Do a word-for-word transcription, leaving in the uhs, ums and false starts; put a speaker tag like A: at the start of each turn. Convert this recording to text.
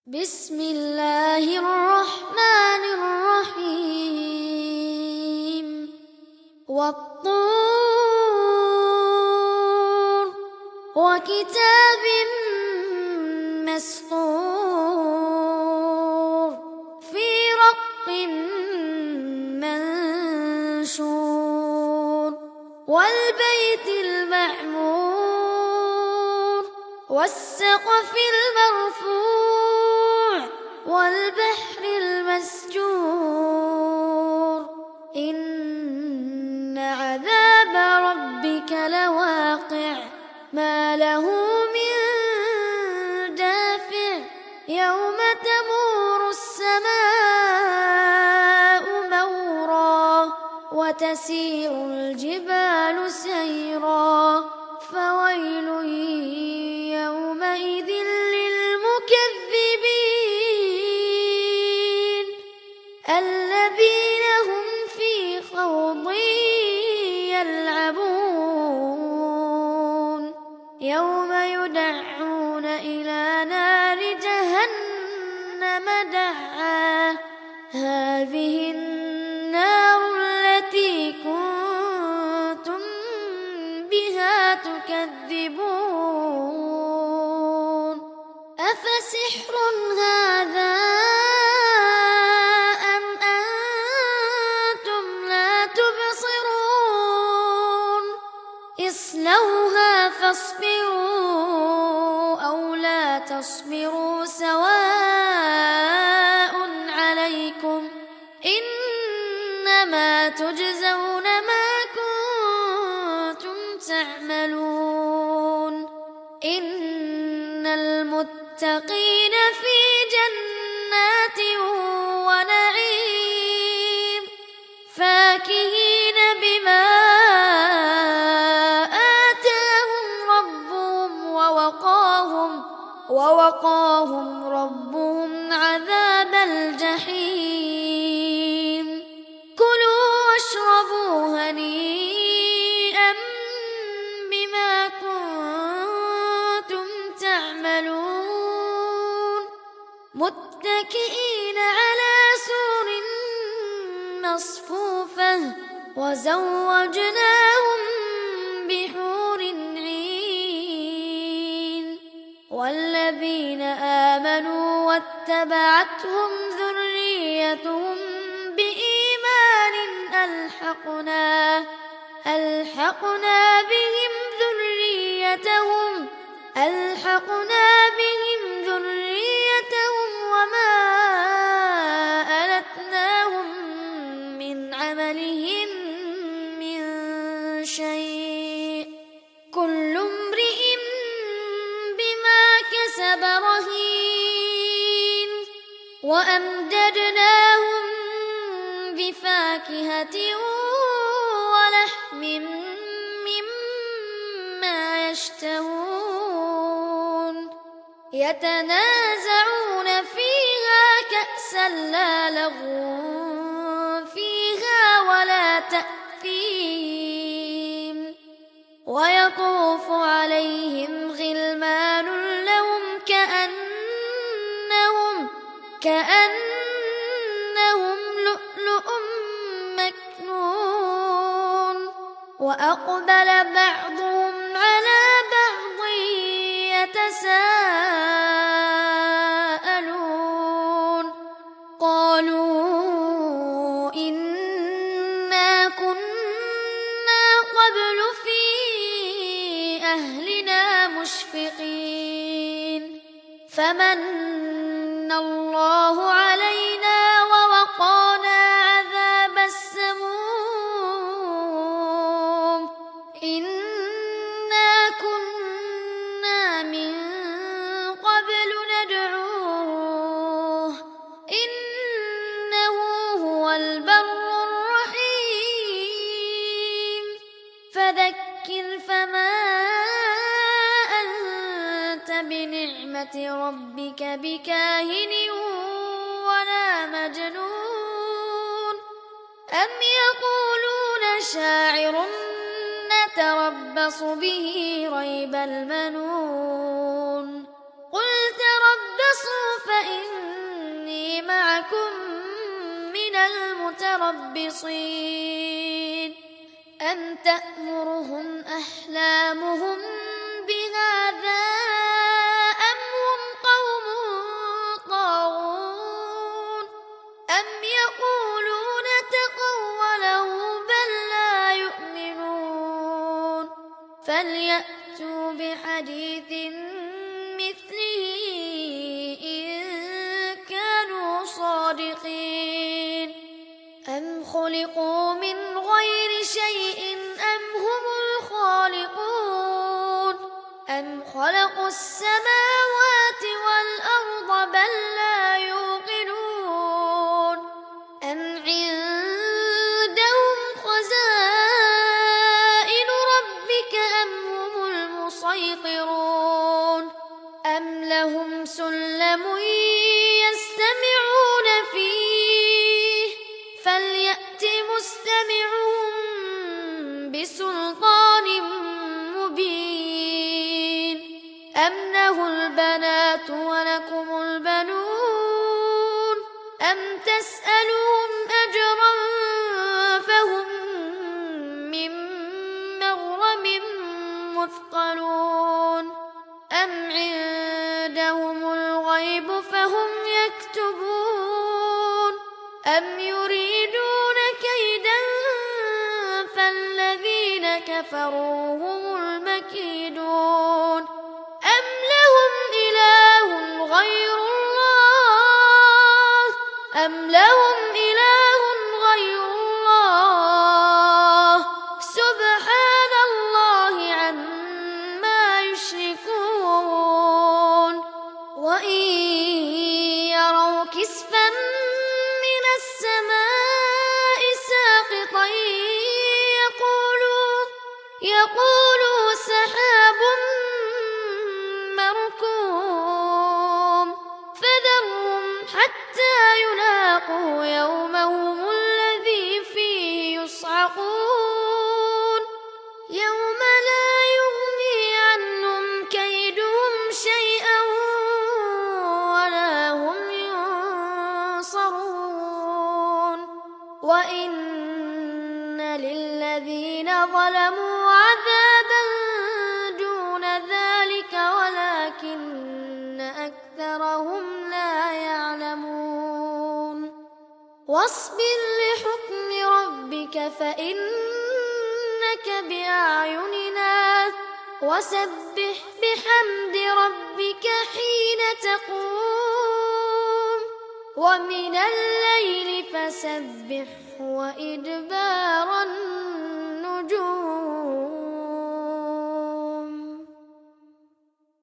A: بسم الله الرحمن الرحيم والطور وكتاب مسطور في رق منشور والبيت المعمور والسقف المرفوع والبحر المسجور إن عذاب ربك لواقع ما له من دافع يوم تمور السماء مورا وتسير الجبال سيرا فويل يومئذ للمكذبين الذين هم في خوض يلعبون يوم يدعون إلى نار جهنم دعا هذه النار التي كنتم بها تكذبون أفسحر هذا أم أنتم لا تبصرون اصلوها فاصبروا أو لا تصبروا سواء عليكم إنما تجزون ما كنتم تعملون إن المتقين في جنات ونعيم فاكهين بما آتاهم ربهم ووقاهم ووقاهم ربهم عذاب الجحيم كلوا واشربوا هنيئا بما كنتم تعملون متكئين على سرر مصفوفة وزوجناهم بحور عين والذين آمنوا واتبعتهم ذريتهم بإيمان ألحقنا ألحقنا بهم ذريتهم ألحقنا بهم ذريتهم وما ألتناهم من عملهم من شيء كل امرئ بما كسب رهين وأمددناهم بفاكهة ولحم مما يشتهون يتنازعون فيها كأسا لا لغو فيها ولا تأثيم ويطوف عليهم غلمان لهم كأنهم كأنهم لؤلؤ مكنون وأقبل بعضهم على بعض يتساءلون قالوا إنا كنا قبل في أهلنا مشفقين فمن الله علينا ووقانا عذاب السموم إنا كنا من قبل ندعوه إنه هو البر الرحيم فذكر فما أنت بنعمة ربك بكاهن ولا مجنون أم يقولون شاعر نتربص به ريب المنون قل تربصوا فإن متربصين أم تأمرهم أحلامهم بهذا أم هم قوم طاغون أم يقولون تقوله بل لا يؤمنون فليأتوا بحديث مثله إن كانوا صادقين أم خلقوا من غير شيء أم هم الخالقون أم خلقوا السماوات والأرض بل لا يوقنون أم عندهم خزائن ربك أم هم المسيطرون أم لهم سلم يستمعون فيه فليأت مستمعهم بسلطان مبين أم له البنات ولكم البنون أم تسألهم أجرا فهم من مغرم مثقلون أم عندهم الغيب فهم يكتبون أم يريدون كيدا فالذين كفروا هم المكيدون أم لهم إله غير الله أم لهم إله غير الله سبحان الله عما يشركون وإن يروا كسفا من السماء ساقطا يقولوا يقولوا سحاب مركوم فذرهم حتى يلاقوا يومهم الذي فيه يصعقون يوم لا يغني عنهم كيدهم شيئا ولا هم ينصرون وإن للذين ظلموا عذابا دون ذلك ولكن أكثرهم لا يعلمون واصبر لحكم ربك فإنك بأعيننا وسبح بحمد ربك حين تقوم ومن الليل فسبحه وإدبار